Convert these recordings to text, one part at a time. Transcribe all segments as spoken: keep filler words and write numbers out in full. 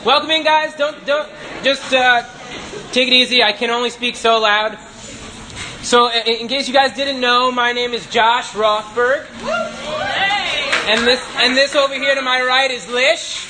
Welcome in, guys. Don't, don't, just uh, take it easy. I can only speak so loud. So, in, in case you guys didn't know, my name is Josh Rothberg. And this, and this over here to my right is Lish.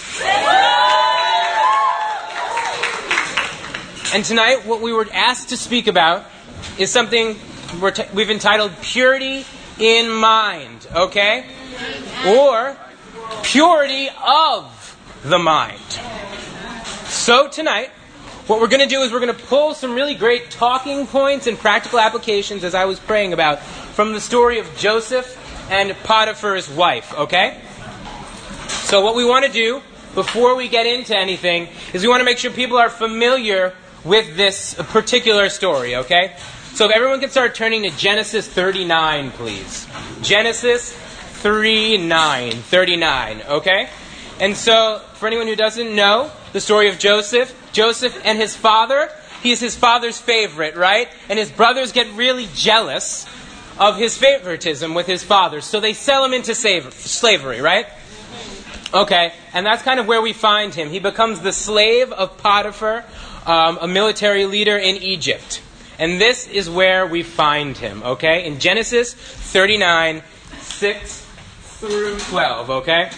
And tonight, what we were asked to speak about is something we're t- we've entitled Purity in Mind, okay? Or Purity of the Mind. So tonight, what we're going to do is we're going to pull some really great talking points and practical applications, as I was praying about, from the story of Joseph and Potiphar's wife, okay? So what we want to do, before we get into anything, is we want to make sure people are familiar with this particular story, okay? So if everyone can start turning to Genesis thirty-nine, please. Genesis thirty-nine, thirty-nine, okay? And so, for anyone who doesn't know the story of Joseph, Joseph and his father, he's his father's favorite, right? And his brothers get really jealous of his favoritism with his father, so they sell him into slavery, right? Okay, and that's kind of where we find him. He becomes the slave of Potiphar, um, a military leader in Egypt. And this is where we find him, okay? In Genesis thirty-nine, six through twelve, okay?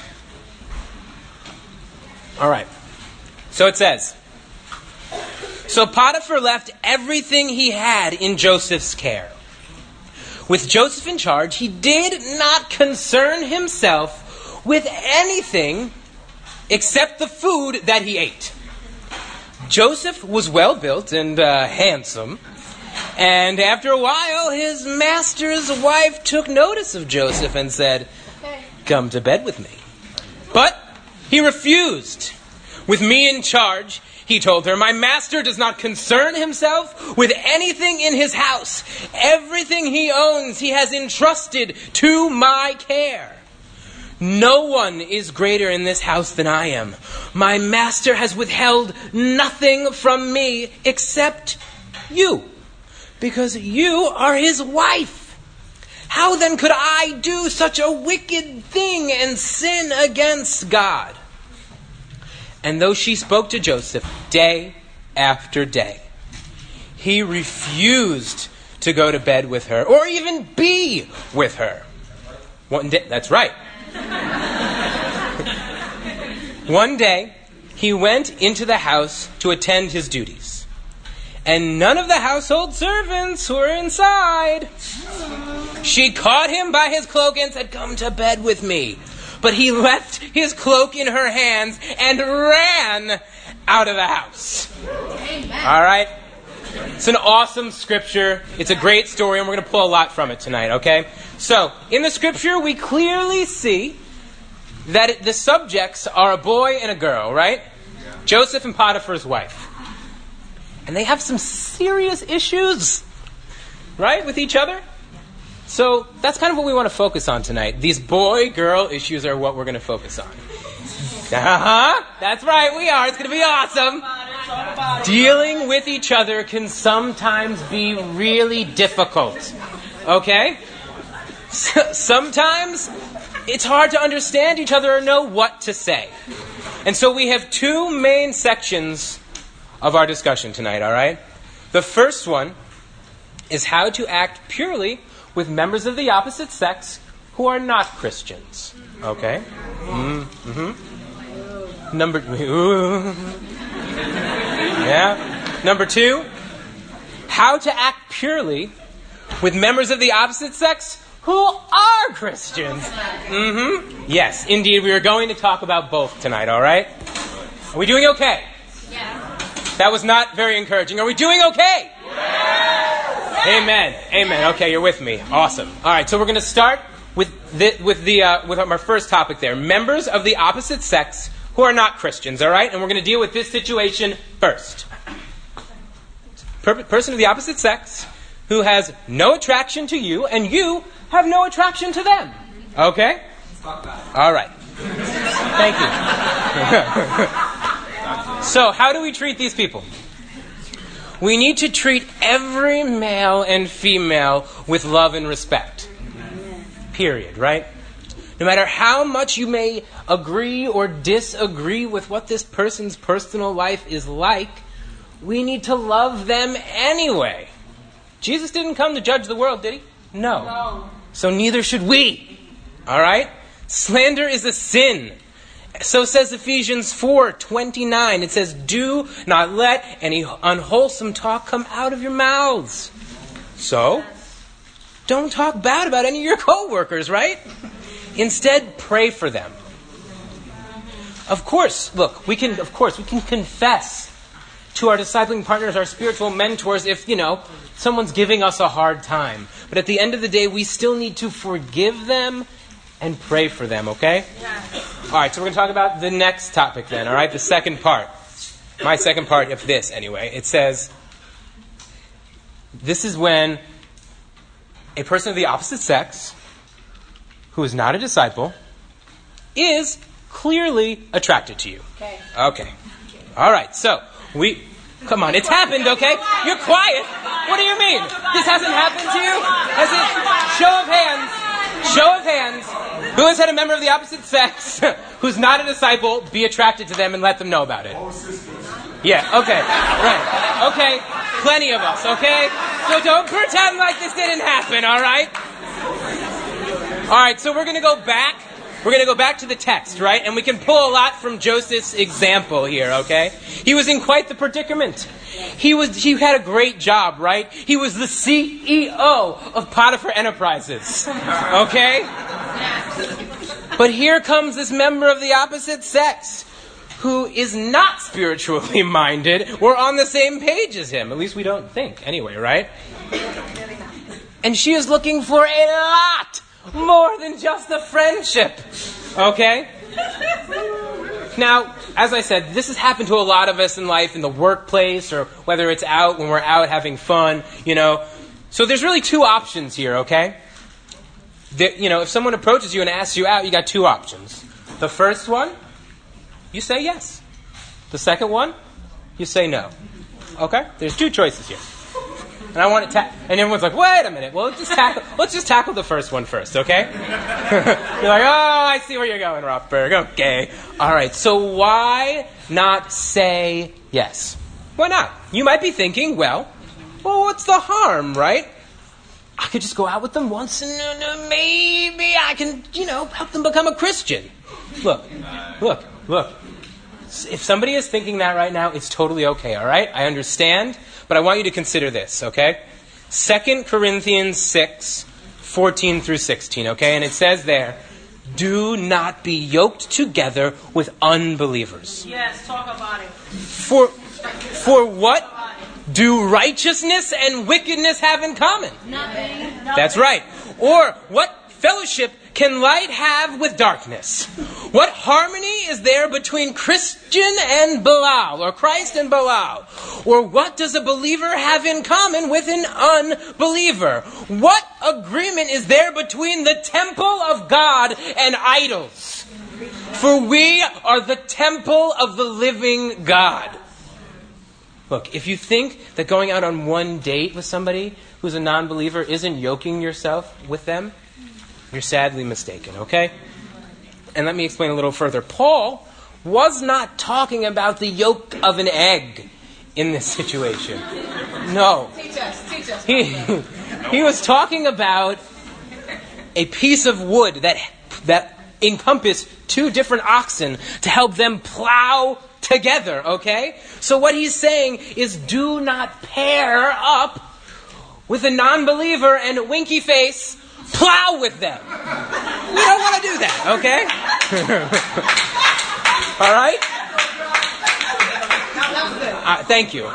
All right. So it says, So Potiphar left everything he had in Joseph's care. With Joseph in charge, he did not concern himself with anything except the food that he ate. Joseph was well built and uh, handsome. And after a while, his master's wife took notice of Joseph and said, "Come to bed with me." But he refused. "With me in charge," he told her, "my master does not concern himself with anything in his house. Everything he owns, he has entrusted to my care. No one is greater in this house than I am. My master has withheld nothing from me except you, because you are his wife. How then could I do such a wicked thing and sin against God?" And though she spoke to Joseph day after day, he refused to go to bed with her or even be with her. One day, that's right. One day, he went into the house to attend his duties, and none of the household servants were inside. She caught him by his cloak and said, "Come to bed with me." But he left his cloak in her hands and ran out of the house. Amen. All right? It's an awesome scripture. It's a great story, and we're going to pull a lot from it tonight, okay? So, in the scripture, we clearly see that it, the subjects are a boy and a girl, right? Yeah. Joseph and Potiphar's wife. And they have some serious issues, right, with each other? So that's kind of what we want to focus on tonight. These boy-girl issues are what we're going to focus on. Uh-huh. That's right, we are. It's going to be awesome. Dealing with each other can sometimes be really difficult. Okay? So, sometimes it's hard to understand each other or know what to say. And so we have two main sections of our discussion tonight, all right? The first one is how to act purely with members of the opposite sex who are not Christians. Okay? Mm-hmm. Number... Ooh. Yeah. Number two, how to act purely with members of the opposite sex who are Christians. Mm-hmm. Yes, indeed, we are going to talk about both tonight, all right? Are we doing okay? Yeah. That was not very encouraging. Are we doing okay? Yeah. Amen. Amen. Okay, you're with me. Awesome. All right, so we're going to start with the, with the uh, with our first topic there. Members of the opposite sex who are not Christians, all right? And we're going to deal with this situation first. Per- person of the opposite sex who has no attraction to you and you have no attraction to them. Okay? All right. Thank you. So, how do we treat these people? We need to treat every male and female with love and respect. Period, right? No matter how much you may agree or disagree with what this person's personal life is like, we need to love them anyway. Jesus didn't come to judge the world, did he? No. No. So neither should we. All right? Slander is a sin. So says Ephesians four twenty-nine. It says, do not let any unwholesome talk come out of your mouths. So, don't talk bad about any of your co-workers, right? Instead, pray for them. Of course, look, we can, of course, we can confess to our discipling partners, our spiritual mentors, if, you know, someone's giving us a hard time. But at the end of the day, we still need to forgive them and pray for them, okay? Yes. All right, so we're going to talk about the next topic then, all right? The second part. My second part of this, anyway. It says, this is when a person of the opposite sex, who is not a disciple, is clearly attracted to you. Okay. Okay. All right, so we... Come on, it's happened, okay? You're quiet. What do you mean? This hasn't happened to you? Has it? Show of hands. Show of hands. Who has had a member of the opposite sex who's not a disciple be attracted to them and let them know about it? Yeah, okay. Right. Okay. Plenty of us, okay? So don't pretend like this didn't happen, all right? All right, so we're going to go back. We're going to go back to the text, right? And we can pull a lot from Joseph's example here, okay? He was in quite the predicament. He was he had a great job, right? He was the C E O of Potiphar Enterprises, okay? But here comes this member of the opposite sex who is not spiritually minded. We're on the same page as him. At least we don't think, anyway, right? And she is looking for a lot more than just a friendship. Okay? Now, as I said, this has happened to a lot of us in life, in the workplace, or whether it's out when we're out having fun, you know. So there's really two options here, okay? The, you know, if someone approaches you and asks you out, you got two options. The first one, you say yes. The second one, you say no. Okay? There's two choices here. And I want to ta- and everyone's like, wait a minute. Well, let's just tackle let's just tackle the first one first, okay? You're like, oh, I see where you're going, Rothberg. Okay. All right. So why not say yes? Why not? You might be thinking, well, well, what's the harm, right? I could just go out with them once and uh, maybe I can, you know, help them become a Christian. Look, look, look. If somebody is thinking that right now, it's totally okay, all right? I understand, but I want you to consider this, okay? Second Corinthians six, fourteen through sixteen, okay? And it says there, do not be yoked together with unbelievers. Yes, talk about it. For, for what do righteousness and wickedness have in common? Nothing. That's right. Or what fellowship can light have with darkness? What harmony is there between Christian and Belial, or Christ and Belial? Or what does a believer have in common with an unbeliever? What agreement is there between the temple of God and idols? For we are the temple of the living God. Look, if you think that going out on one date with somebody who's a non-believer isn't yoking yourself with them, you're sadly mistaken, okay? And let me explain a little further. Paul was not talking about the yolk of an egg in this situation. No. Teach us, teach us. He, he was talking about a piece of wood that, that encompassed two different oxen to help them plow together, okay? So what he's saying is do not pair up with a non-believer and a winky face. Plow with them. We don't want to do that, okay? All right? Uh, thank you.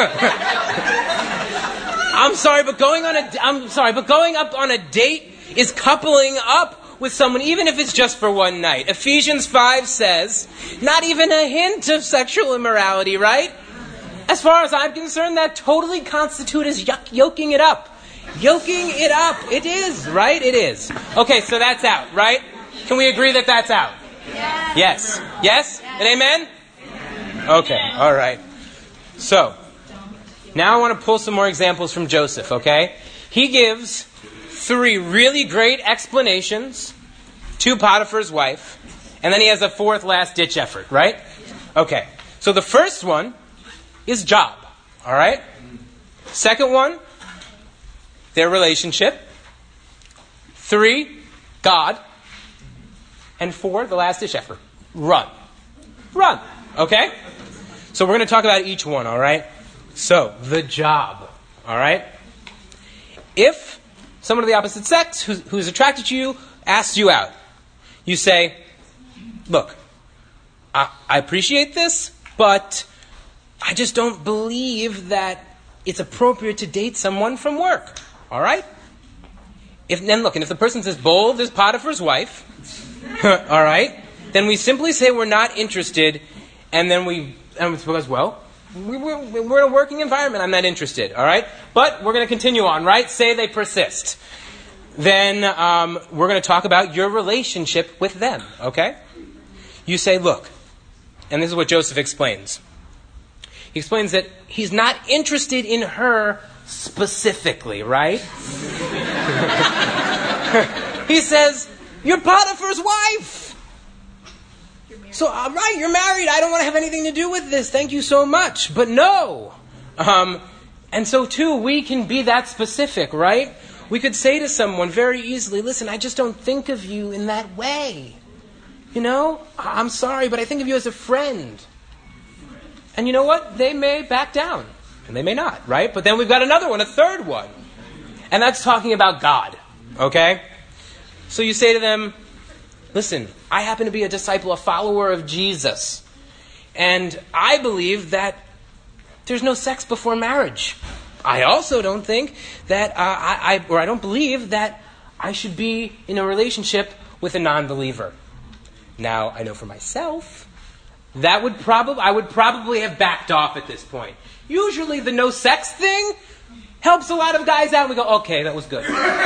I'm sorry, but going on a I'm sorry, but going up on a date is coupling up with someone, even if it's just for one night. Ephesians five says, not even a hint of sexual immorality, right? As far as I'm concerned, that totally constitutes as yuck, yoking it up. Yoking it up. It is, right? It is. Okay, so that's out, right? Can we agree that that's out? Yes. Yes? Yes? And amen? Okay, all right. So, now I want to pull some more examples from Joseph, okay? He gives three really great explanations to Potiphar's wife, and then he has a fourth last-ditch effort, right? Okay. So the first one is job, all right? Second one, their relationship. Three, God. And four, the last-ditch effort. Run. Run. Okay? So we're going to talk about each one, all right? So, the job, all right? If someone of the opposite sex who's, who's attracted to you asks you out, you say, look, I, I appreciate this, but I just don't believe that it's appropriate to date someone from work, all right? If, and look, and if the person's as bold as Potiphar's wife, all right, then we simply say we're not interested, and then we, and it's because, well, we, we're, we're in a working environment, I'm not interested, all right? But we're going to continue on, right? Say they persist. Then um, we're going to talk about your relationship with them, okay? You say, look, and this is what Joseph explains. He explains that he's not interested in her specifically, right? He says, you're Potiphar's wife. So, all right, you're married. I don't want to have anything to do with this. Thank you so much. But no. Um, and so, too, we can be that specific, right? We could say to someone very easily, listen, I just don't think of you in that way. You know, I'm sorry, but I think of you as a friend. And you know what? They may back down. And they may not, right? But then we've got another one, a third one. And that's talking about God, okay? So you say to them, listen, I happen to be a disciple, a follower of Jesus. And I believe that there's no sex before marriage. I also don't think that, uh, I, I, or I don't believe that I should be in a relationship with a non-believer. Now, I know for myself, that would probably, I would probably have backed off at this point. Usually the no sex thing helps a lot of guys out. We go, okay, that was good.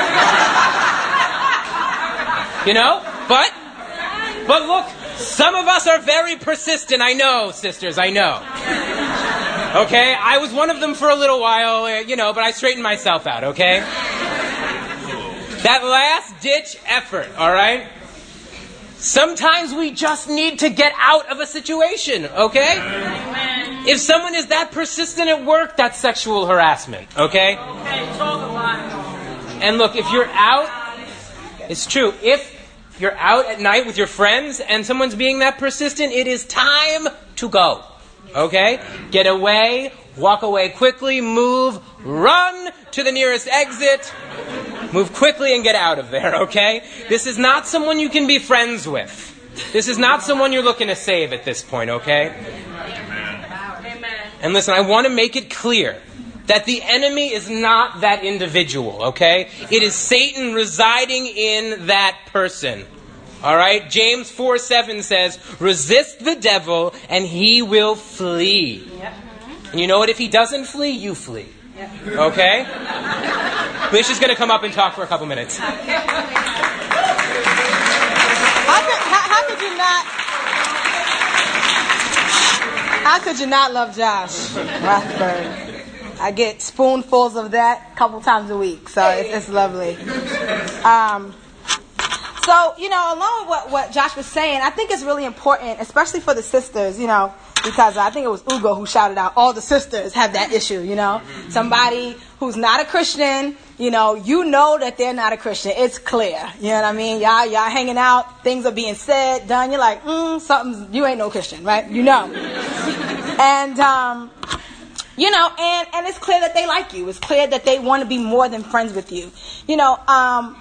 You know? But, but look, some of us are very persistent. I know, sisters, I know. Okay? I was one of them for a little while, you know, but I straightened myself out, okay? That last-ditch effort, all right? Sometimes we just need to get out of a situation, okay? Amen. If someone is that persistent at work, that's sexual harassment, okay? Okay, talk about it. And look, if you're out, it's true. If you're out at night with your friends and someone's being that persistent, it is time to go, okay? Get away, walk away quickly, move, run to the nearest exit. Move quickly and get out of there, okay? This is not someone you can be friends with. This is not someone you're looking to save at this point, okay? Amen. And listen, I want to make it clear that the enemy is not that individual, okay? It is Satan residing in that person. All right? James four seven says, resist the devil and he will flee. And you know what? If he doesn't flee, you flee. Okay? Lish is going to come up and talk for a couple minutes. How could, how, how could you not? How could you not love Josh Rathburn? I get spoonfuls of that a couple times a week, so it's, it's lovely. Um, so you know, along with what, what Josh was saying, I think it's really important, especially for the sisters. You know. Because I think it was Ugo who shouted out, all the sisters have that issue, you know. Somebody who's not a Christian, you know, you know that they're not a Christian. It's clear. You know what I mean? Y'all, y'all hanging out, things are being said, done. You're like, mm, something's, you ain't no Christian, right? You know. And, um, you know, and, and it's clear that they like you. It's clear that they want to be more than friends with you. You know, um,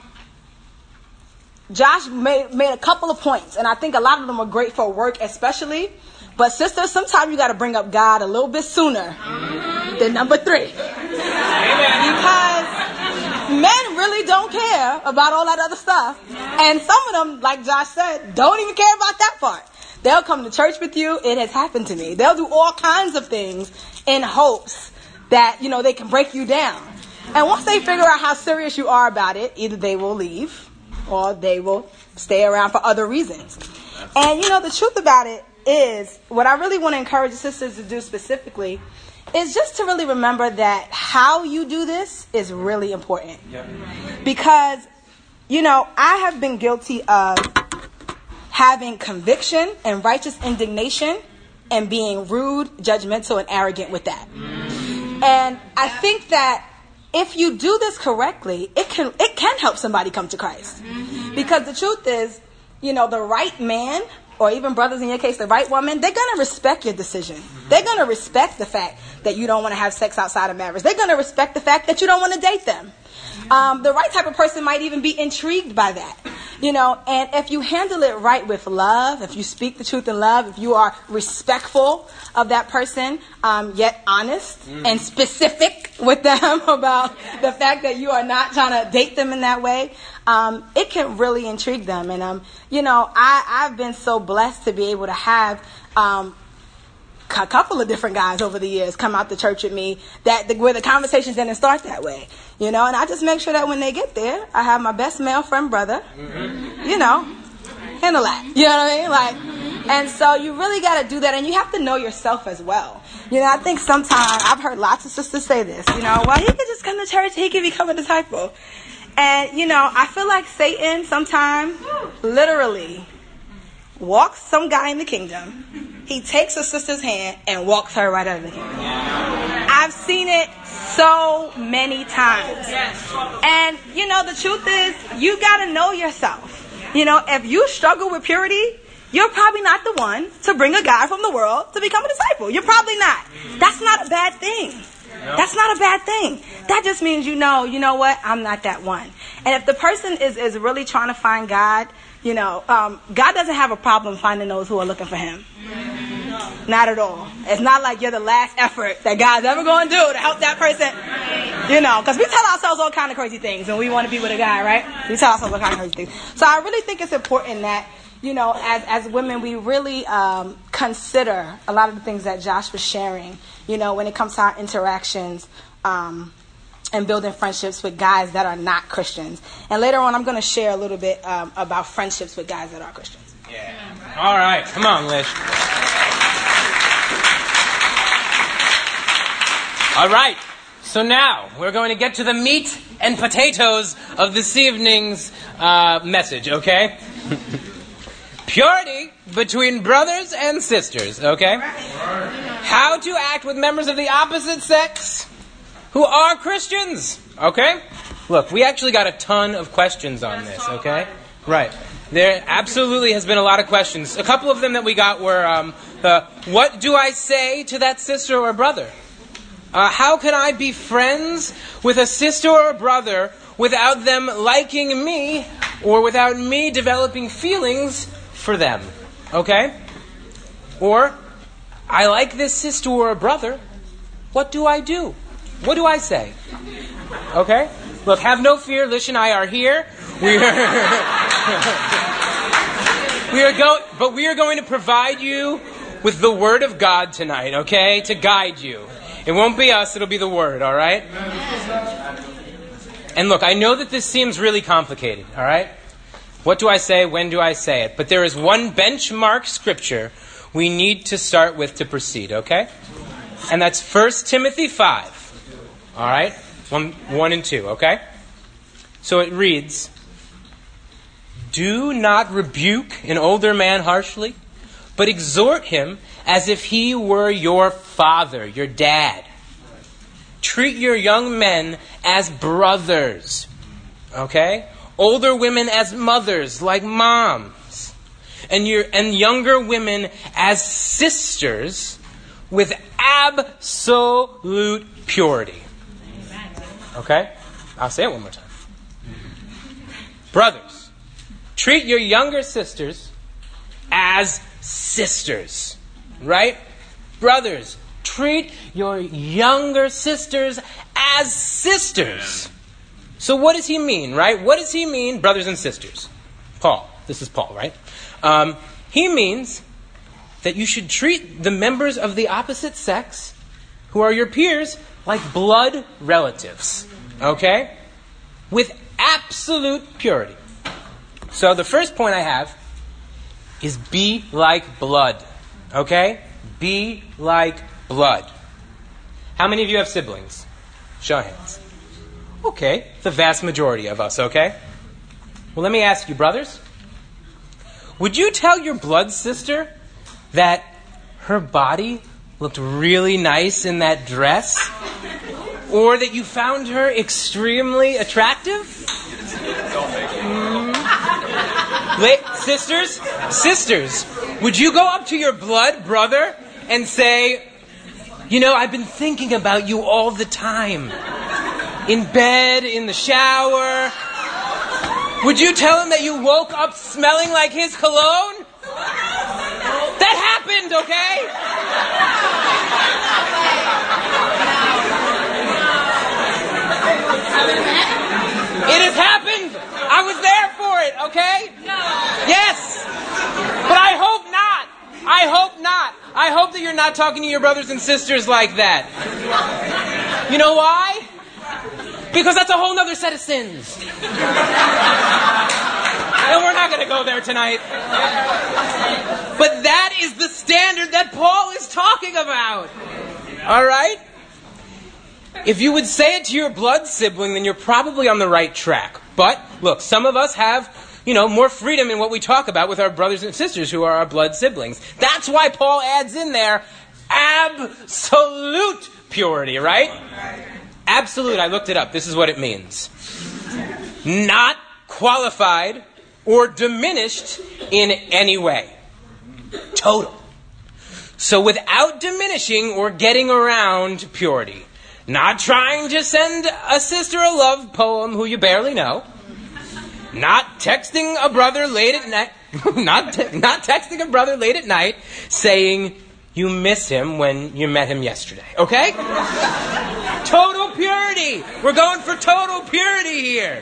Josh made, made a couple of points, and I think a lot of them are great for work especially. But sisters, sometimes you got to bring up God a little bit sooner than number three. Because men really don't care about all that other stuff. And some of them, like Josh said, don't even care about that part. They'll come to church with you. It has happened to me. They'll do all kinds of things in hopes that, you know, they can break you down. And once they figure out how serious you are about it, either they will leave or they will stay around for other reasons. And, you know, the truth about it is, what I really want to encourage the sisters to do specifically is just to really remember that how you do this is really important. Yep. Because, you know, I have been guilty of having conviction and righteous indignation, and being rude, judgmental, and arrogant with that. And I think that if you do this correctly, it can it can help somebody come to Christ. Because the truth is, you know, the right man, or even brothers in your case, the right woman, they're going to respect your decision. They're going to respect the fact that you don't want to have sex outside of marriage. They're going to respect the fact that you don't want to date them. Um, the right type of person might even be intrigued by that. You know, and if you handle it right with love, if you speak the truth in love, if you are respectful of that person, um, yet honest mm. and specific with them about the fact that you are not trying to date them in that way, um, it can really intrigue them. And, um, you know, I, I've been so blessed to be able to have um, a couple of different guys over the years come out to church with me that the, where the conversations didn't start that way, you know, and I just make sure that when they get there, I have my best male friend brother, mm-hmm. you know, handle that, you know what I mean? Like, and so you really got to do that, and you have to know yourself as well. You know, I think sometimes I've heard lots of sisters say this, you know, well, he could just come to church, he could become a disciple. And, you know, I feel like Satan sometimes literally walks some guy in the kingdom. He takes a sister's hand and walks her right out of the kingdom. I've seen it so many times. And, you know, the truth is, you got to know yourself. You know, if you struggle with purity, you're probably not the one to bring a guy from the world to become a disciple. You're probably not. That's not a bad thing. That's not a bad thing. That just means you know, you know what? I'm not that one. And if the person is, is really trying to find God, you know, um, God doesn't have a problem finding those who are looking for him. Not at all. It's not like you're the last effort that God's ever going to do to help that person. You know, because we tell ourselves all kind of crazy things when we want to be with a guy, right? We tell ourselves all kind of crazy things. So I really think it's important that, you know, as as women, we really um, consider a lot of the things that Josh was sharing, you know, when it comes to our interactions um, and building friendships with guys that are not Christians. And later on, I'm going to share a little bit um, about friendships with guys that are Christians. Yeah. All right. Come on, Lish. All right. So now we're going to get to the meat and potatoes of this evening's uh, message, okay? Purity between brothers and sisters, okay? How to act with members of the opposite sex who are Christians, okay? Look, we actually got a ton of questions on this, okay? Right. There absolutely has been a lot of questions. A couple of them that we got were, um, uh, what do I say to that sister or brother? Uh, how can I be friends with a sister or a brother without them liking me or without me developing feelings for them? Okay? Or, I like this sister or a brother. What do I do? What do I say? Okay? Look, have no fear. Lish and I are here. We are, we are going, but we are going to provide you with the Word of God tonight, okay? To guide you. It won't be us, it'll be the Word, all right? And look, I know that this seems really complicated, all right? What do I say? When do I say it? But there is one benchmark scripture we need to start with to proceed, okay? And that's First Timothy five, all right? One, one and two, okay? So it reads, do not rebuke an older man harshly, but exhort him as if he were your father, your dad. Treat your young men as brothers, okay? Older women as mothers, like moms. And your and younger women as sisters with absolute purity. Okay? I'll say it one more time. Brothers, treat your younger sisters as sisters. Right? Brothers, treat your younger sisters as sisters. So what does he mean, right? What does he mean, brothers and sisters? Paul. This is Paul, right? Um, he means that you should treat the members of the opposite sex, who are your peers, like blood relatives. Okay? With absolute purity. So the first point I have is be like blood. Okay? Be like blood. How many of you have siblings? Show of hands. Okay, the vast majority of us, okay? Well, let me ask you, brothers. would you tell your blood sister that her body looked really nice in that dress? Or that you found her extremely attractive? Mm. La- sisters, sisters, would you go up to your blood brother and say, you know, I've been thinking about you all the time. In bed, in the shower. Would you tell him that you woke up smelling like his cologne? That happened, okay? It has happened. I was there for it, okay? Yes. But I hope not. I hope not. I hope that you're not talking to your brothers and sisters like that. You know why? Because that's a whole nother set of sins. And we're not going to go there tonight. But that is the standard that Paul is talking about. All right? If you would say it to your blood sibling, then you're probably on the right track. But, look, some of us have, you know, more freedom in what we talk about with our brothers and sisters who are our blood siblings. That's why Paul adds in there absolute purity, right? Absolute, I looked it up. This is what it means. Not qualified or diminished in any way. Total. So without diminishing or getting around purity. Not trying to send a sister a love poem who you barely know. Not texting a brother late at night. not, te- not texting a brother late at night saying you miss him when you met him yesterday. Okay? Total purity. We're going for total purity here.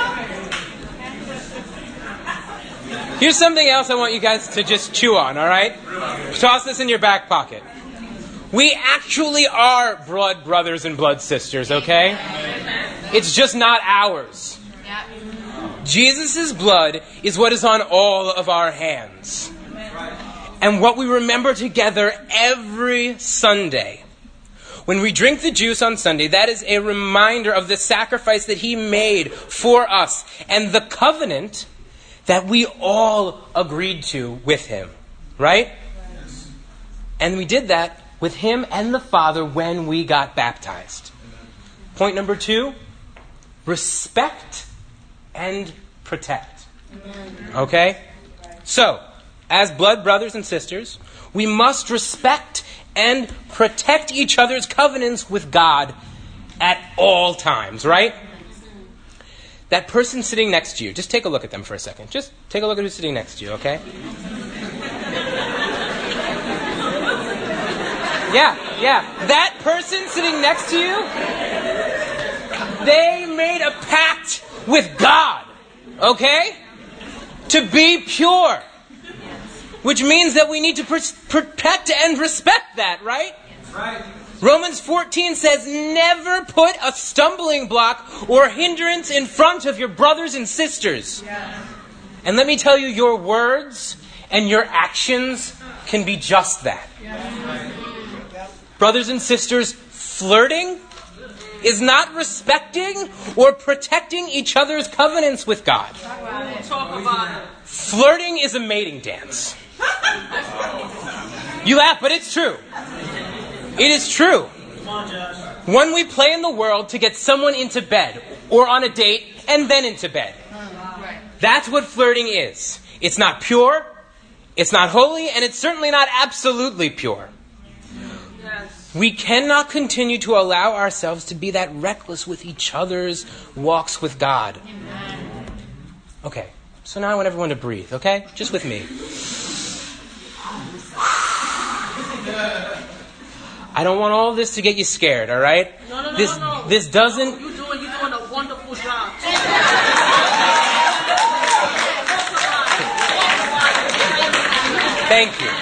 Here's something else I want you guys to just chew on, all right? Toss this in your back pocket. We actually are blood brothers and blood sisters, okay? It's just not ours. Jesus' blood is what is on all of our hands. And what we remember together every Sunday. When we drink the juice on Sunday, that is a reminder of the sacrifice that he made for us and the covenant that we all agreed to with him. Right? And we did that with him and the Father when we got baptized. Point number two, respect and protect. Okay? So, as blood brothers and sisters, we must respect and protect each other's covenants with God at all times, right? That person sitting next to you, just take a look at them for a second. Just take a look at who's sitting next to you, okay? Yeah, yeah. That person sitting next to you, they made a pact with God, okay? To be pure. Which means that we need to pr- protect and respect that, right? Right. Romans fourteen says, never put a stumbling block or hindrance in front of your brothers and sisters. Yeah. And let me tell you, your words and your actions can be just that. Yeah. Brothers and sisters, flirting is not respecting or protecting each other's covenants with God. Talk about it. Flirting is a mating dance. You laugh, but it's true. It is true. When we play in the world to get someone into bed or on a date and then into bed. That's what flirting is. It's not pure, it's not holy, and it's certainly not absolutely pure. We cannot continue to allow ourselves to be that reckless with each other's walks with God. Okay, so now I want everyone to breathe, okay? Just with me. I don't want all of this to get you scared, all right? No, no, no, this, no, no. This doesn't... No, you're doing, you're doing a wonderful job. Thank you.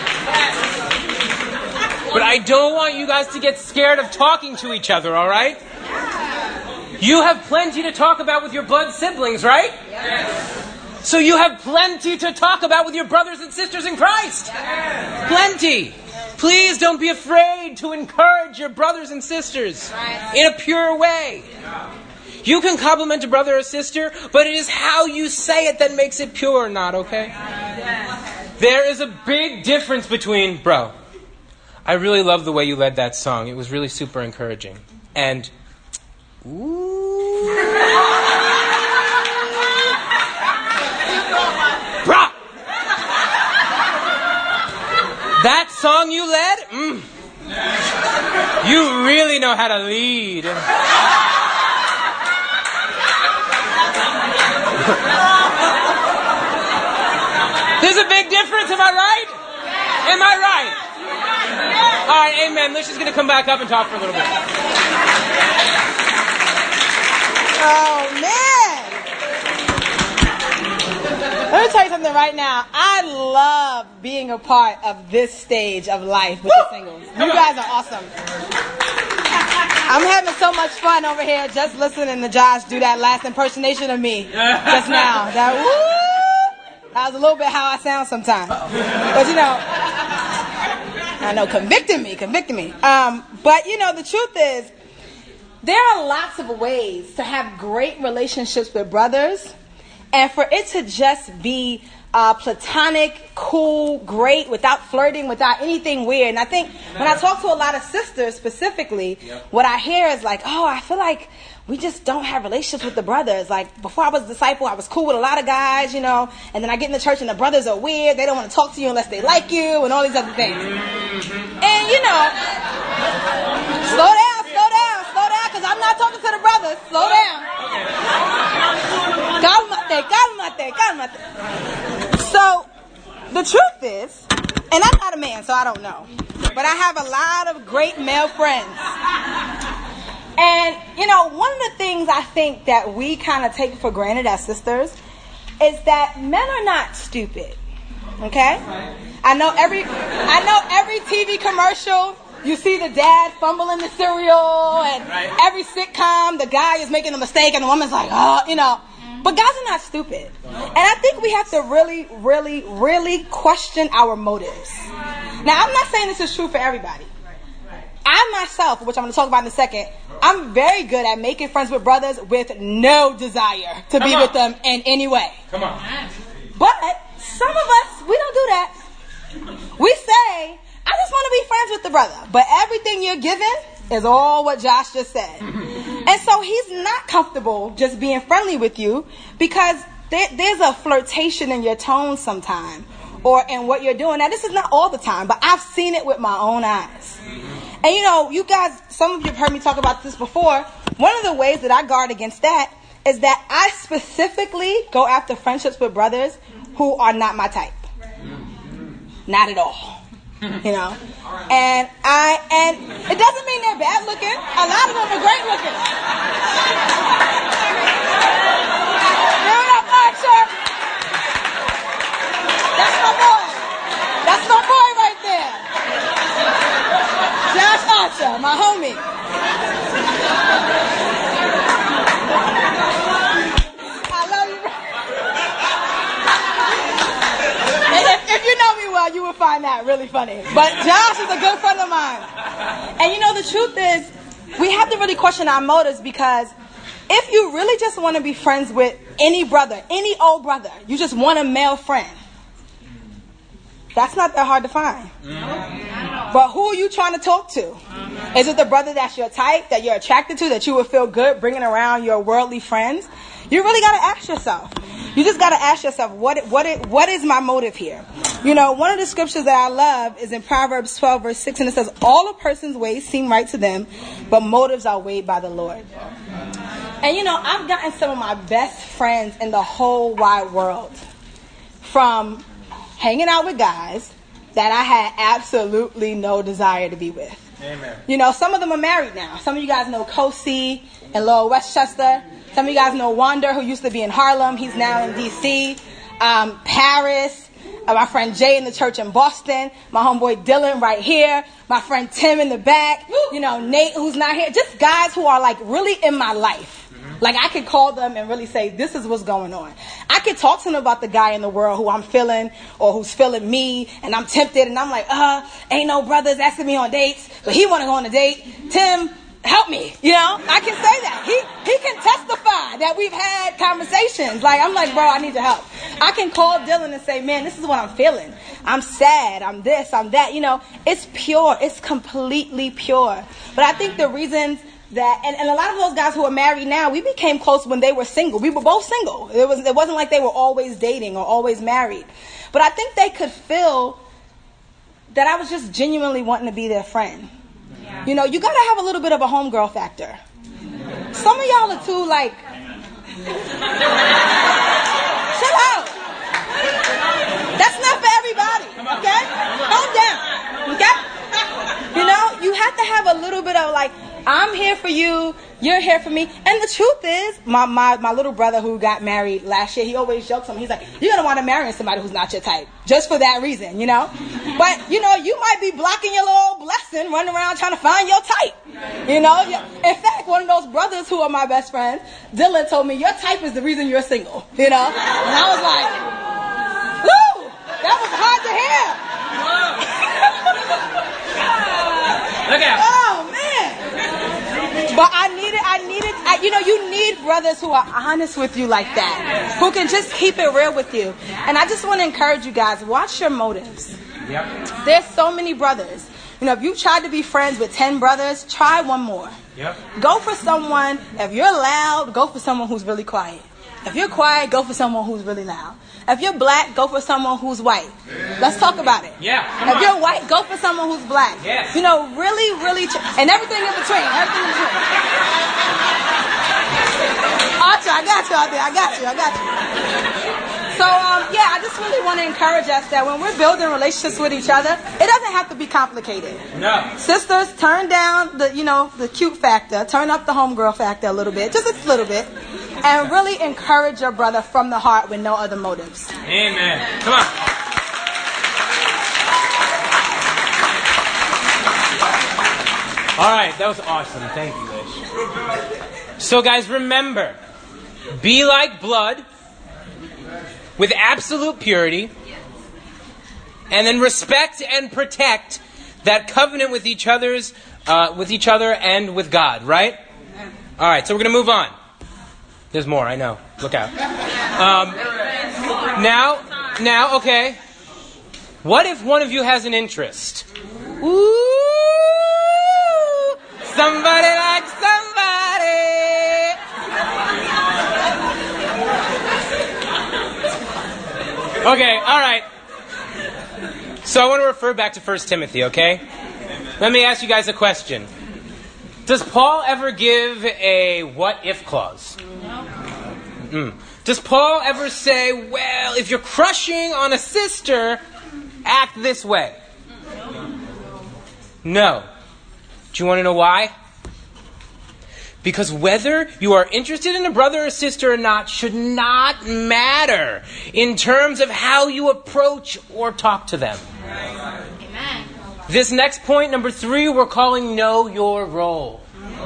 But I don't want you guys to get scared of talking to each other, all right? You have plenty to talk about with your blood siblings, right? Yes. So you have plenty to talk about with your brothers and sisters in Christ. Yes. Plenty. Please don't be afraid to encourage your brothers and sisters in a pure way. You can compliment a brother or sister, but it is how you say it that makes it pure or not, okay? There is a big difference between, bro, I really love the way you led that song. It was really super encouraging. And, ooh. Bro! That song you led? Mm. You really know how to lead. There's a big difference, am I right? Am I right? All right, amen. Lish is going to come back up and talk for a little bit. Oh, man. Let me tell you something right now. I love being a part of this stage of life with the singles. You guys are awesome. I'm having so much fun over here just listening to Josh do that last impersonation of me just now. That woo! That was a little bit how I sound sometimes. But you know, I know, convicting me, convicting me. Um, but you know, the truth is, there are lots of ways to have great relationships with brothers, and for it to just be uh, platonic, cool, great, without flirting, without anything weird. And I think when I talk to a lot of sisters specifically, yep. what I hear is like, oh, I feel like we just don't have relationships with the brothers. Like, before I was a disciple, I was cool with a lot of guys, you know, and then I get in the church and the brothers are weird. They don't want to talk to you unless they like you and all these other things. And, you know, slow down, slow down, slow down, because I'm not talking to the brothers. Slow down. Calmate, calmate, calmate. So, the truth is, and I'm not a man, so I don't know, but I have a lot of great male friends. And, you know, one of the things I think that we kind of take for granted as sisters is that men are not stupid, okay? I know every, I know every T V commercial, you see the dad fumbling the cereal, and every sitcom, the guy is making a mistake and the woman's like, oh, you know. But guys are not stupid. And I think we have to really, really, really question our motives. Now, I'm not saying this is true for everybody. I myself, which I'm going to talk about in a second, I'm very good at making friends with brothers with no desire to be with them in any way. Come on. But some of us, we don't do that. We say, I just want to be friends with the brother. But everything you're given is all what Josh just said. And so he's not comfortable just being friendly with you because there, there's a flirtation in your tone sometime or in what you're doing. Now, this is not all the time, but I've seen it with my own eyes. And, you know, you guys, some of you have heard me talk about this before. One of the ways that I guard against that is that I specifically go after friendships with brothers who are not my type. Not at all. You know, and I, and it doesn't mean they're bad looking. A lot of them are great looking. Give it up, Archer. That's my boy. That's my boy right there. Josh Archer, my homie. I love you. If, if you know me well, you will find that really funny. But Josh is a good friend of mine. And you know, the truth is, we have to really question our motives, because if you really just want to be friends with any brother, any old brother, you just want a male friend, that's not that hard to find. Mm-hmm. But who are you trying to talk to? Mm-hmm. Is it the brother that's your type, that you're attracted to, that you would feel good bringing around your worldly friends? You really got to ask yourself. You just got to ask yourself, what what what is my motive here? You know, one of the scriptures that I love is in Proverbs twelve, verse six, and it says, all a person's ways seem right to them, but motives are weighed by the Lord. And, you know, I've gotten some of my best friends in the whole wide world from hanging out with guys that I had absolutely no desire to be with. Amen. You know, some of them are married now. Some of you guys know Kosi in Lower Westchester. Some of you guys know Wander, who used to be in Harlem. He's now in D C. Um, Paris. Uh, my friend Jay in the church in Boston. My homeboy Dylan right here. My friend Tim in the back. You know, Nate, who's not here. Just guys who are like really in my life. Like, I could call them and really say, this is what's going on. I could talk to them about the guy in the world who I'm feeling, or who's feeling me, and I'm tempted, and I'm like, uh, ain't no brothers asking me on dates, but he want to go on a date. Tim, help me. You know, I can say that. He he can testify that we've had conversations. Like, I'm like, bro, I need your help. I can call Dylan and say, man, this is what I'm feeling. I'm sad. I'm this. I'm that. You know, it's pure. It's completely pure. But I think the reasons that, and, and a lot of those guys who are married now, we became close when they were single. We were both single. It was, it wasn't like they were always dating or always married. But I think they could feel that I was just genuinely wanting to be their friend. Yeah. You know, you got to have a little bit of a homegirl factor. Some of y'all are too, like, chill out. That's not for everybody, okay? Calm down, okay? You know, you have to have a little bit of, like, I'm here for you, you're here for me. And the truth is, my, my, my little brother who got married last year, he always jokes on me. He's like, you're going to want to marry somebody who's not your type. Just for that reason, you know? But, you know, you might be blocking your little blessing, running around trying to find your type. You know? In fact, one of those brothers who are my best friends, Dylan, told me, your type is the reason you're single. You know? And I was like, woo! That was hard to hear. Look out. Oh, man. But I needed, I needed, I, you know, you need brothers who are honest with you like that, who can just keep it real with you. And I just want to encourage you guys, watch your motives. Yep. There's so many brothers. You know, if you tried to be friends with ten brothers, try one more. Yep. Go for someone, if you're loud, go for someone who's really quiet. If you're quiet, go for someone who's really loud. If you're black, go for someone who's white. Let's talk about it. Yeah. If on. You're white, go for someone who's black. Yes. You know, really, really, ch- and everything in between. Everything in between. Archer, I got you out there. I got you. I got you. So, um, yeah, I just really want to encourage us that when we're building relationships with each other, it doesn't have to be complicated. No. Sisters, turn down the, you know, the cute factor. Turn up the homegirl factor a little bit. Just a little bit. And really encourage your brother from the heart with no other motives. Amen. Come on. All right, that was awesome. Thank you, Lish. So, guys, remember, be like blood with absolute purity, and then respect and protect that covenant with each other's, uh, with each other and with God. Right? All right. So we're gonna move on. There's more, I know. Look out. Um, now, now, okay. What if one of you has an interest? Ooh, somebody likes somebody. Okay, all right. So I want to refer back to First Timothy, okay? Let me ask you guys a question. Does Paul ever give a what-if clause? Mm. Does Paul ever say, well, if you're crushing on a sister, act this way? No. Do you want to know why? Because whether you are interested in a brother or sister or not should not matter in terms of how you approach or talk to them. Amen. This next point, number three, we're calling Know Your Role.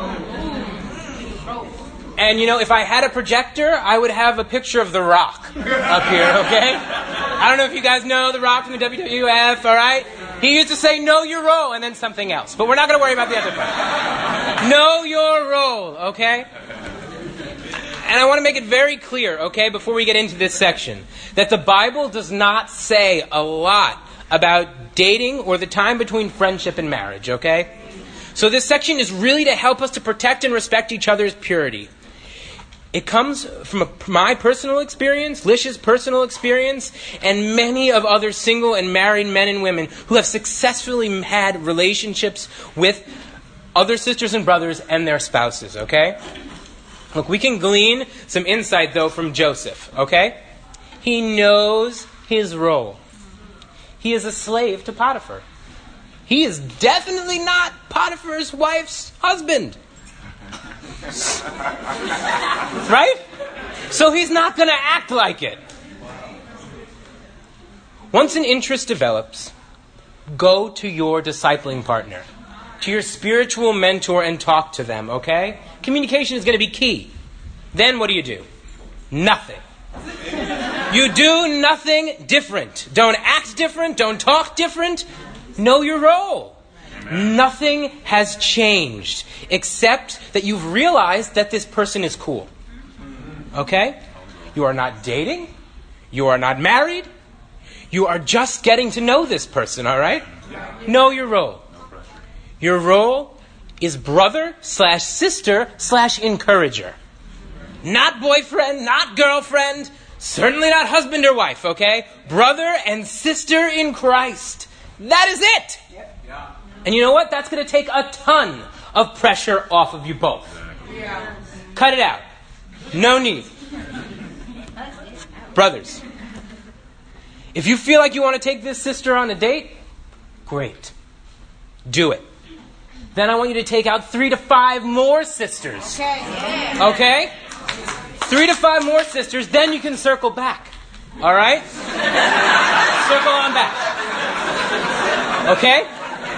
And, you know, if I had a projector, I would have a picture of The Rock up here, okay? I don't know if you guys know The Rock from the W W F, all right? He used to say, know your role, and then something else. But we're not going to worry about the other part. Know your role, okay? And I want to make it very clear, okay, before we get into this section, that the Bible does not say a lot about dating or the time between friendship and marriage, okay? So this section is really to help us to protect and respect each other's purity. It comes from a, my personal experience, Lish's personal experience, and many of other single and married men and women who have successfully had relationships with other sisters and brothers and their spouses, okay? Look, we can glean some insight, though, from Joseph, okay? He knows his role. He is a slave to Potiphar. He is definitely not Potiphar's wife's husband. Right? So he's not going to act like it. Once an interest develops, go to your discipling partner, to your spiritual mentor, and talk to them, okay? Communication is going to be key. Then what do you do? Nothing. You do nothing different. Don't act different. Don't talk different. Know your role. Nothing has changed except that you've realized that this person is cool. Okay? You are not dating. You are not married. You are just getting to know this person, all right? Know your role. Your role is brother slash sister slash encourager. Not boyfriend, not girlfriend, certainly not husband or wife, okay? Brother and sister in Christ. That is it. And you know what? That's going to take a ton of pressure off of you both. Cut it out. No need. Brothers, if you feel like you want to take this sister on a date, great. Do it. Then I want you to take out three to five more sisters. Okay? Okay? Three to five more sisters, then you can circle back. All right? Circle on back. Okay?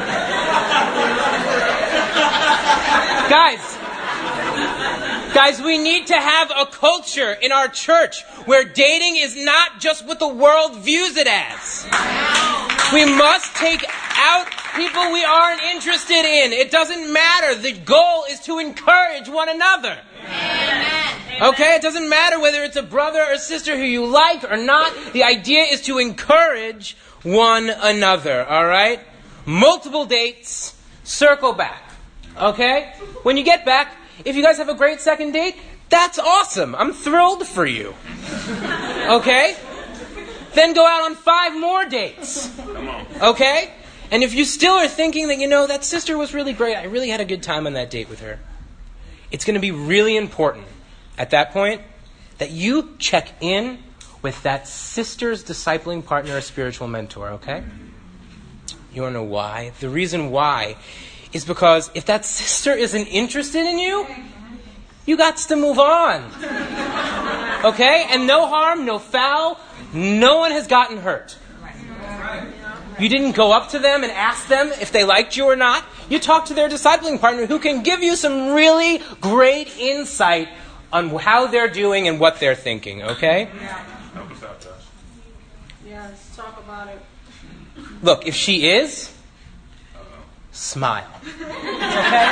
Guys, guys, we need to have a culture in our church where dating is not just what the world views it as. We must take out people we aren't interested in. It doesn't matter. The goal is to encourage one another. Okay? It doesn't matter whether it's a brother or sister who you like or not. The idea is to encourage one another. All right? Multiple dates. Circle back. Okay? When you get back, if you guys have a great second date, that's awesome. I'm thrilled for you. Okay? Then go out on five more dates. Okay? And if you still are thinking that, you know, that sister was really great, I really had a good time on that date with her, it's going to be really important at that point that you check in with that sister's discipling partner or spiritual mentor, okay? You want to know why? The reason why is because if that sister isn't interested in you, you got to move on. Okay? And no harm, no foul. No one has gotten hurt. You didn't go up to them and ask them if they liked you or not. You talked to their discipling partner who can give you some really great insight on how they're doing and what they're thinking. Okay? Help us out, Josh. Yeah, let's talk about it. Look, if she is, smile. Okay?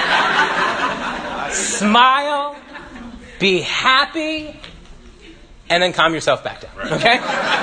Smile, be happy, and then calm yourself back down. Okay?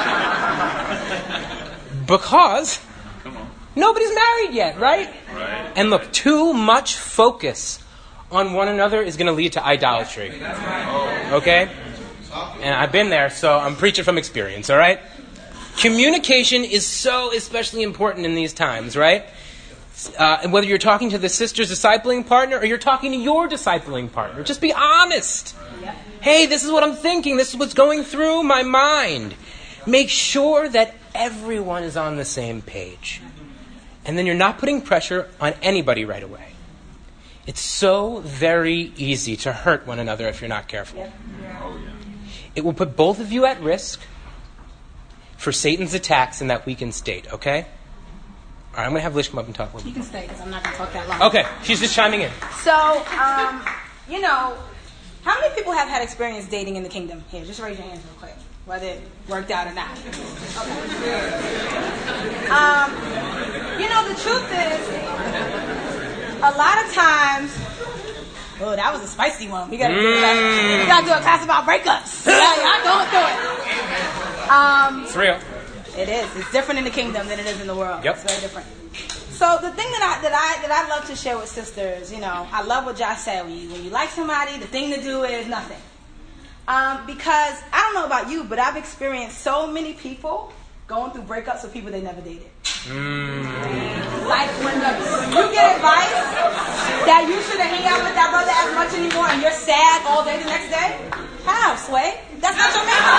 Because nobody's married yet, right? Right. And look, too much focus on one another is going to lead to idolatry. Okay? And I've been there, so I'm preaching from experience, all right? Communication is so especially important in these times, right? Uh, and whether you're talking to the sister's discipling partner or you're talking to your discipling partner, just be honest. Hey, this is what I'm thinking. This is what's going through my mind. Make sure that everyone is on the same page. And then you're not putting pressure on anybody right away. It's so very easy to hurt one another if you're not careful. It will put both of you at risk for Satan's attacks in that weakened state, okay? All right, I'm going to have Lish come up and talk a little You bit. can stay because I'm not going to talk that long. Okay, she's just chiming in. So, um, you know, how many people have had experience dating in the kingdom? Here, just raise your hands real quick, whether it worked out or not. Okay. Um, you know, the truth is, a lot of times, oh, that was a spicy one. We gotta do, mm. we gotta do a class about breakups. Yeah, y'all going through it. Um, It's real. It is. It's different in the kingdom than it is in the world. Yep. It's very different. So the thing that I that I that I love to share with sisters, you know, I love what Josh said. When you when you like somebody, the thing to do is nothing. Um, because I don't know about you, but I've experienced so many people going through breakups with people they never dated. Mm. Like when, the, when you get advice that you shouldn't hang out with that brother as much anymore, and you're sad all day the next day. How, Sway? That's not your man.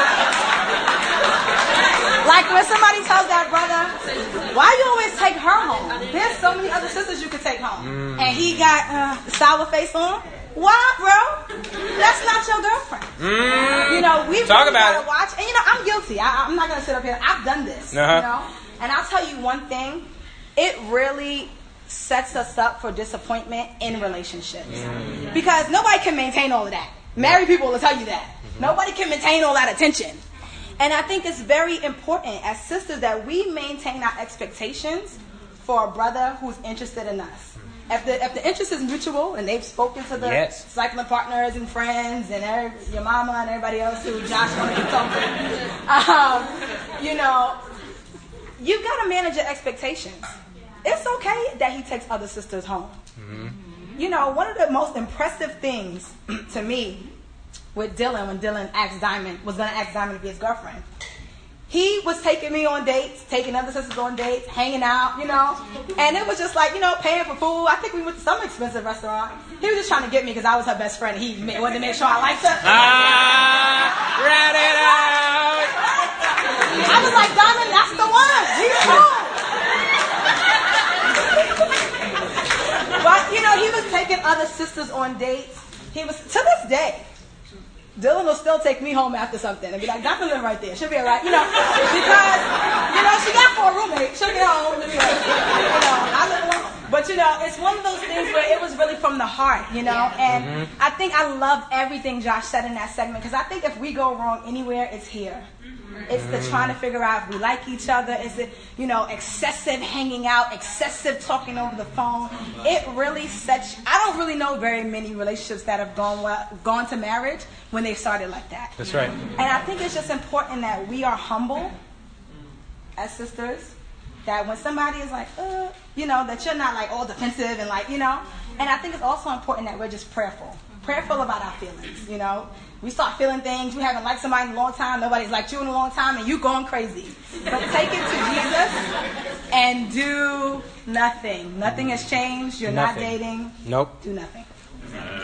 Like when somebody tells that brother, why you always take her home? There's so many other sisters you could take home. Mm. And he got uh, the sour face on. Why, bro? That's not your girlfriend. Mm. You know, we've Talk really about got to it. watch. And you know, I'm guilty. I, I'm not going to sit up here. I've done this. Uh-huh. You know? And I'll tell you one thing. It really sets us up for disappointment in relationships. Mm. Because nobody can maintain all of that. Married people will tell you that. Mm-hmm. Nobody can maintain all that attention. And I think it's very important as sisters that we maintain our expectations for a brother who's interested in us. If the if the interest is mutual and they've spoken to the yes. cycling partners and friends and every, your mama and everybody else who Josh wants to talk to, um, you know, you got to manage your expectations. It's okay that he takes other sisters home. Mm-hmm. You know, one of the most impressive things to me with Dylan, when Dylan asked Diamond, was going to ask Diamond to be his girlfriend, he was taking me on dates, taking other sisters on dates, hanging out, you know. And it was just like, you know, paying for food. I think we went to some expensive restaurant. He was just trying to get me because I was her best friend. He wanted to make sure I liked her. Ah, rat it out. I was like, Diamond, that's the one. He's home. But, you know, he was taking other sisters on dates. He was, to this day, Dylan will still take me home after something and be like, Doctor live right there. She'll be all right. You know, because, you know, she got for a roommate. She'll get home. You know, I live alone. But, you know, it's one of those things where it was really from the heart, you know. And mm-hmm. I think I loved everything Josh said in that segment because I think if we go wrong anywhere, it's here. It's the trying to figure out if we like each other. Is it, you know, excessive hanging out, excessive talking over the phone? It really sets. I don't really know very many relationships that have gone well, gone to marriage when they started like that. That's right. And I think it's just important that we are humble as sisters. That when somebody is like, uh, you know, that you're not like all defensive and like, you know. And I think it's also important that we're just prayerful, prayerful about our feelings, you know. We start feeling things. We haven't liked somebody in a long time. Nobody's liked you in a long time, and you going crazy. But take it to Jesus and do nothing. Nothing has changed. You're nothing. not dating. Nope. Do nothing. Amen.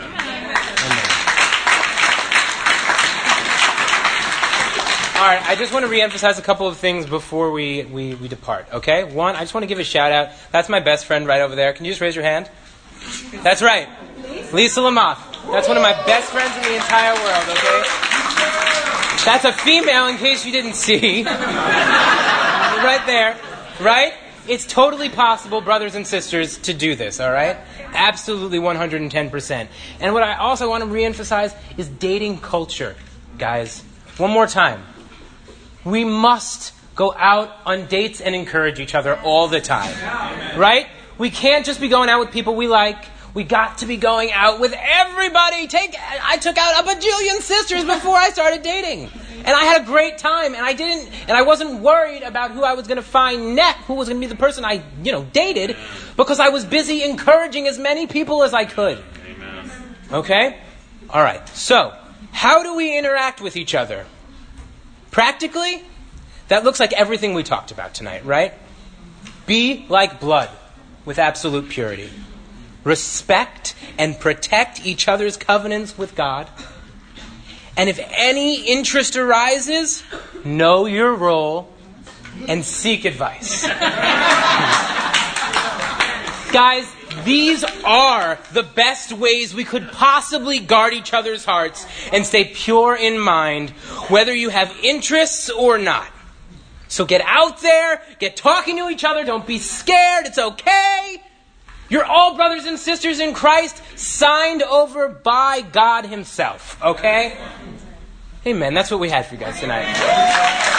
All right, I just want to reemphasize a couple of things before we, we, we depart, okay? One, I just want to give a shout out. That's my best friend right over there. Can you just raise your hand? That's right. Lisa Lamoth. That's one of my best friends in the entire world, okay? That's a female in case you didn't see. Right there, right? It's totally possible, brothers and sisters, to do this, all right? Absolutely one hundred ten percent. And what I also want to reemphasize is dating culture, guys. One more time. We must go out on dates and encourage each other all the time, right? We can't just be going out with people we like. We got to be going out with everybody. Take, I took out a bajillion sisters before I started dating. And I had a great time. And I didn't, and I wasn't worried about who I was going to find next, who was going to be the person I, you know, dated, because I was busy encouraging as many people as I could. Amen. Okay? All right. So, how do we interact with each other? Practically, that looks like everything we talked about tonight, right? Be like blood with absolute purity. Respect and protect each other's covenants with God. And if any interest arises, know your role and seek advice. Guys, these are the best ways we could possibly guard each other's hearts and stay pure in mind, whether you have interests or not. So get out there, get talking to each other, don't be scared, it's okay. You're all brothers and sisters in Christ, signed over by God himself, okay? Amen. That's what we had for you guys tonight.